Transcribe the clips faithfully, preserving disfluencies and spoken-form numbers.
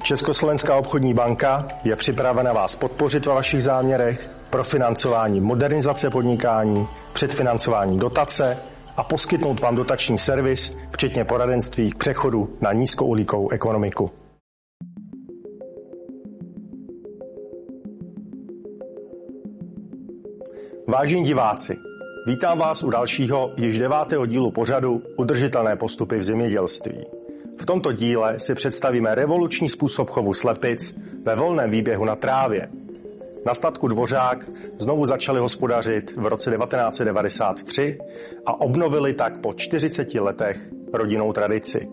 Československá obchodní banka je připravena vás podpořit ve vašich záměrech pro financování modernizace podnikání, předfinancování dotace a poskytnout vám dotační servis, včetně poradenství k přechodu na nízkouhlíkovou ekonomiku. Vážení diváci, vítám vás u dalšího, již devátého dílu pořadu Udržitelné postupy v zemědělství. V tomto díle si představíme revoluční způsob chovu slepic ve volném výběhu na trávě. Na statku Dvořák znovu začali hospodařit v roce devatenáct set devadesát tři a obnovili tak po čtyřiceti letech rodinnou tradici.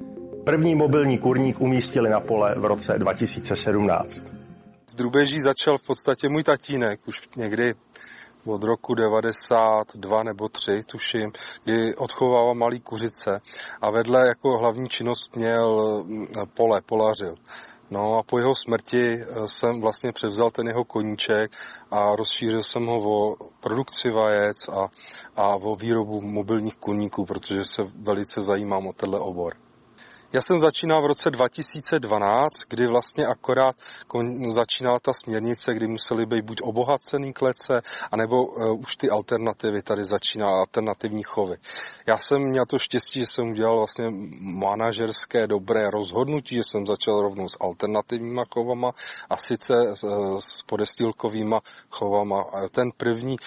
První mobilní kurník umístili na pole v roce dva tisíce sedmnáct. S drůbeží začal v podstatě můj tatínek už někdy od roku devadesát dva nebo tři, tuším, kdy odchovával malý kuřice a vedle jako hlavní činnost měl pole, polařil. No a po jeho smrti jsem vlastně převzal ten jeho koníček a rozšířil jsem ho o produkci vajec a, a o výrobu mobilních kurníků, protože se velice zajímám o tenhle obor. Já jsem začínal v roce dva tisíce dvanáct, kdy vlastně akorát začínala ta směrnice, kdy museli být buď obohacený klece, anebo uh, už ty alternativy, tady začíná alternativní chovy. Já jsem měl to štěstí, že jsem udělal vlastně manažerské dobré rozhodnutí, že jsem začal rovnou s alternativníma chovama a sice uh, s podestýlkovýma chovama. A ten první,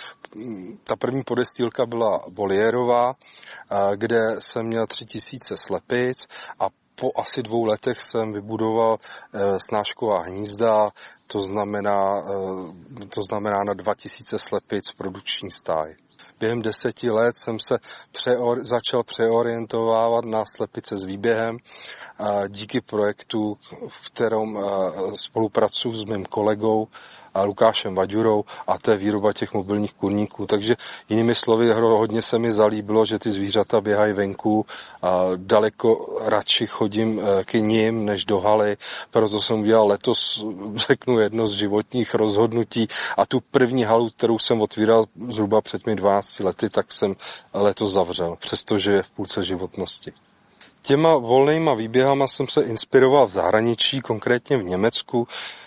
ta první podestýlka byla voliérová, uh, kde jsem měl tři tisíce slepic a po asi dvou letech jsem vybudoval e, snášková hnízda, to znamená, e, to znamená na dva tisíce slepic produkční stáj. Během deseti let jsem se přeor, začal přeorientovávat na slepice s výběhem a díky projektu, v kterém spolupracuji s mým kolegou a Lukášem Vaďurou, a to je výroba těch mobilních kurníků. Takže jinými slovy, hodně se mi zalíbilo, že ty zvířata běhají venku a daleko radši chodím k nim než do haly, proto jsem udělal letos, řeknu, jedno z životních rozhodnutí a tu první halu, kterou jsem otvíral zhruba před mi dvanácti lety, tak jsem letos zavřel, přestože je v půlce životnosti. Těma volnýma výběhama jsem se inspiroval v zahraničí, konkrétně v Německu.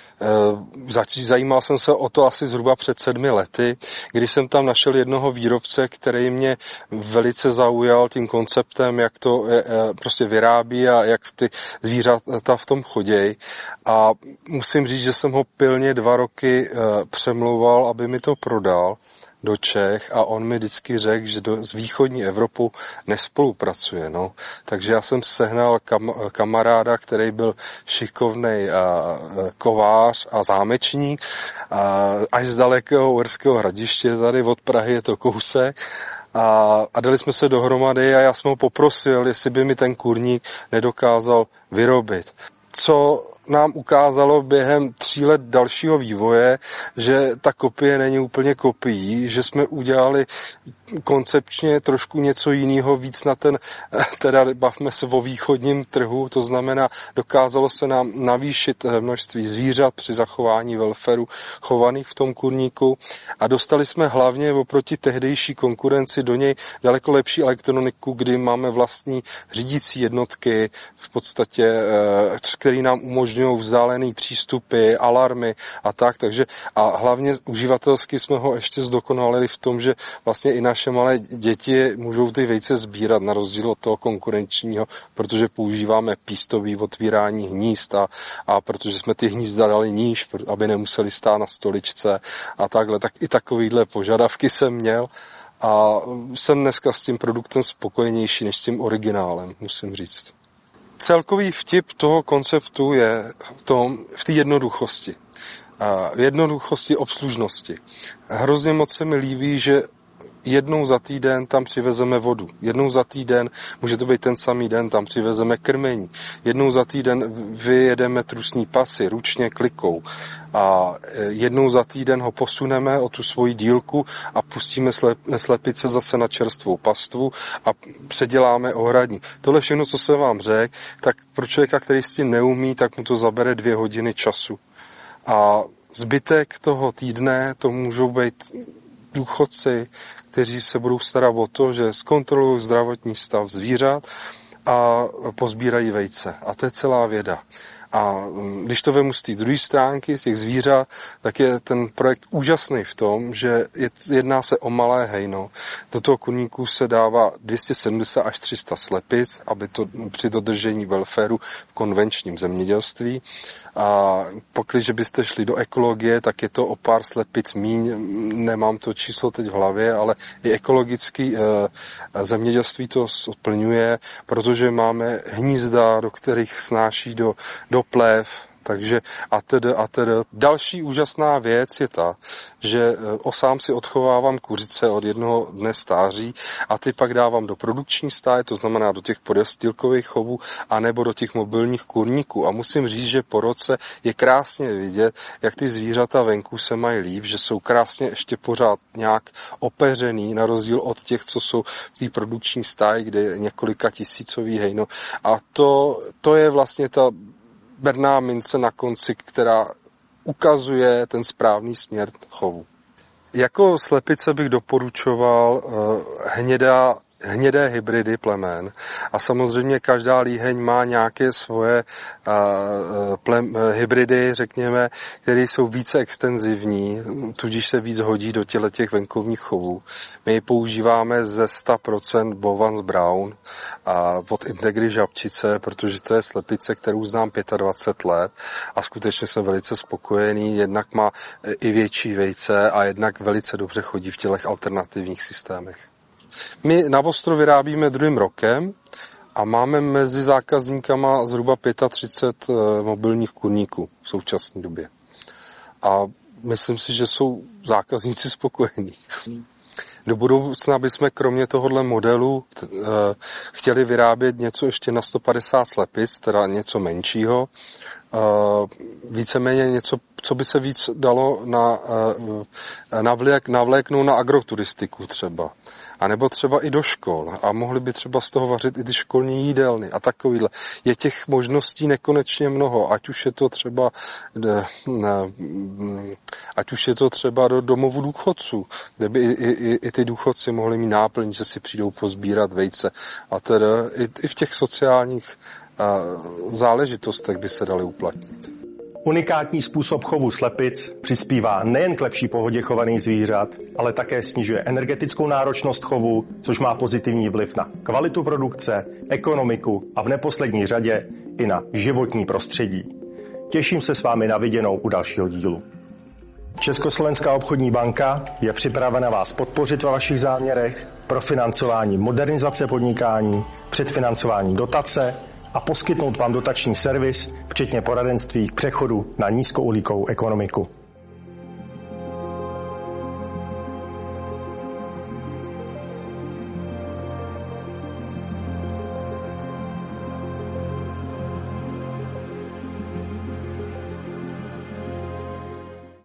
Zajímal jsem se o to asi zhruba před sedmi lety, kdy jsem tam našel jednoho výrobce, který mě velice zaujal tím konceptem, jak to prostě vyrábí a jak ty zvířata v tom chodějí. A musím říct, že jsem ho pilně dva roky přemlouval, aby mi to prodal do Čech a on mi vždycky řekl, že do, s východní Evropou nespolupracuje. No. Takže já jsem sehnal kam, kamaráda, který byl šikovnej a, kovář a zámečník a, až z dalekého Uherského Hradiště, tady od Prahy je to kousek. A, a dali jsme se dohromady a já jsem ho poprosil, jestli by mi ten kurník nedokázal vyrobit. Co nám ukázalo během tří let dalšího vývoje, že ta kopie není úplně kopií, že jsme udělali koncepčně trošku něco jiného, víc na ten, teda bavme se o východním trhu, to znamená, dokázalo se nám navýšit množství zvířat při zachování welfareu chovaných v tom kurníku a dostali jsme hlavně oproti tehdejší konkurenci do něj daleko lepší elektroniku, kdy máme vlastní řídící jednotky, v podstatě, který nám umožňují vzdálený přístupy, alarmy a tak, takže a hlavně uživatelsky jsme ho ještě zdokonalili v tom, že vlastně i naše malé děti můžou ty vejce sbírat na rozdíl od toho konkurenčního, protože používáme pístový otvírání hnízd a, a protože jsme ty hnízda dali níž, aby nemuseli stát na stoličce a takhle, tak i takovýhle požadavky jsem měl a jsem dneska s tím produktem spokojenější než s tím originálem, musím říct. Celkový vtip toho konceptu je v tom, v té jednoduchosti. V jednoduchosti obslužnosti. Hrozně moc se mi líbí, že jednou za týden tam přivezeme vodu. Jednou za týden, může to být ten samý den, tam přivezeme krmení. Jednou za týden vyjedeme trusní pasy ručně klikou. A jednou za týden ho posuneme o tu svoji dílku a pustíme slepice zase na čerstvou pastvu a předěláme ohradník. Tohle všechno, co jsem vám řekl, tak pro člověka, který s tím neumí, tak mu to zabere dvě hodiny času. A zbytek toho týdne to můžou být důchodci, kteří se budou starat o to, že zkontrolují zdravotní stav zvířat a pozbírají vejce. A to je celá věda. A když to vemu z té druhé stránky, z těch zvířat, tak je ten projekt úžasný v tom, že jedná se o malé hejno. Do toho kurníku se dává dvě stě sedmdesát až tři sta slepic, aby to při dodržení welfareu v konvenčním zemědělství. A pokud byste šli do ekologie, tak je to o pár slepic míň, nemám to číslo teď v hlavě, ale i ekologický eh, zemědělství to splňuje, protože máme hnízda, do kterých snáší do, do plev, takže a tedy, a tedy. Další úžasná věc je ta, že sám si odchovávám kuřice od jednoho dne stáří a ty pak dávám do produkční stáje, to znamená do těch podjastýlkových chovů, anebo do těch mobilních kurníků. A musím říct, že po roce je krásně vidět, jak ty zvířata venku se mají líp, že jsou krásně ještě pořád nějak opeřený, na rozdíl od těch, co jsou v té produkční stáji, kde je několika tisícový hejno. A to, to je vlastně ta berná mince na konci, která ukazuje ten správný směr chovu. Jako slepice bych doporučoval uh, hnědá hnědé hybridy plemen a samozřejmě každá líheň má nějaké svoje uh, plem, hybridy, řekněme, které jsou více extenzivní, tudíž se víc hodí do těch venkovních chovů. My ji používáme ze sto procent Bovans Brown a od Integry žabčice, protože to je slepice, kterou znám dvacet pět let a skutečně jsem velice spokojený, jednak má i větší vejce a jednak velice dobře chodí v těch alternativních systémech. My na Vostro vyrábíme druhým rokem a máme mezi zákazníkama zhruba třicet pět mobilních kurníků v současné době. A myslím si, že jsou zákazníci spokojení. Do budoucna bychom kromě tohohle modelu chtěli vyrábět něco ještě na sto padesát slepic, teda něco menšího, víceméně něco, co by se víc dalo na, navlék, navléknout na agroturistiku třeba. A nebo třeba i do škol. A mohli by třeba z toho vařit i ty školní jídelny a takovýhle. Je těch možností nekonečně mnoho, ať už je to třeba ať už je to třeba do domovu důchodců, kde by i, i, i ty důchodci mohli mít náplň, že si přijdou pozbírat vejce. A teda i, i v těch sociálních a, záležitostech by se daly uplatnit. Unikátní způsob chovu slepic přispívá nejen k lepší pohodě chovaných zvířat, ale také snižuje energetickou náročnost chovu, což má pozitivní vliv na kvalitu produkce, ekonomiku a v neposlední řadě i na životní prostředí. Těším se s vámi na viděnou u dalšího dílu. Československá obchodní banka je připravena vás podpořit ve vašich záměrech pro financování modernizace podnikání, předfinancování dotace a poskytnout vám dotační servis, včetně poradenství k přechodu na nízkouhlíkovou ekonomiku.